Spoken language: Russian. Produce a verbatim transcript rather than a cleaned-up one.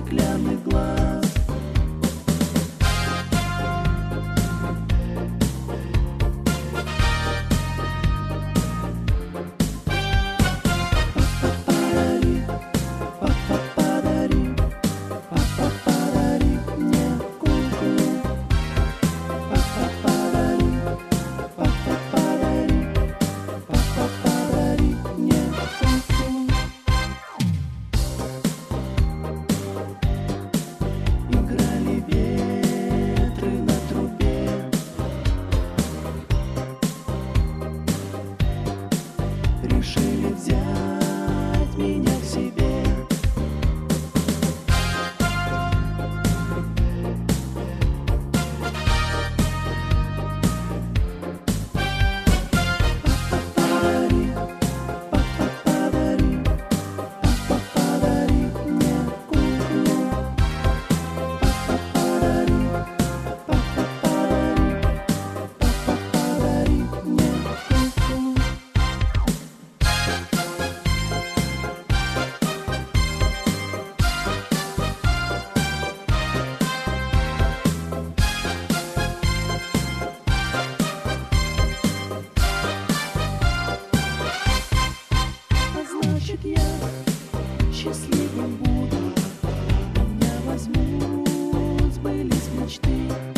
стеклянных глаз. Подари, папа, подари, папа, подари мне куклу. Папа, подари, папа, подари, папа, подари мне куклу. Играли ветры на трубе, решили взять меня к себе. Подари, папа, подари, папа, подари мне куклу. Папа, подари, папа, подари, папа, подари мне куклу. А значит, я счастливым буду. Меня возьмут, сбылись мечты.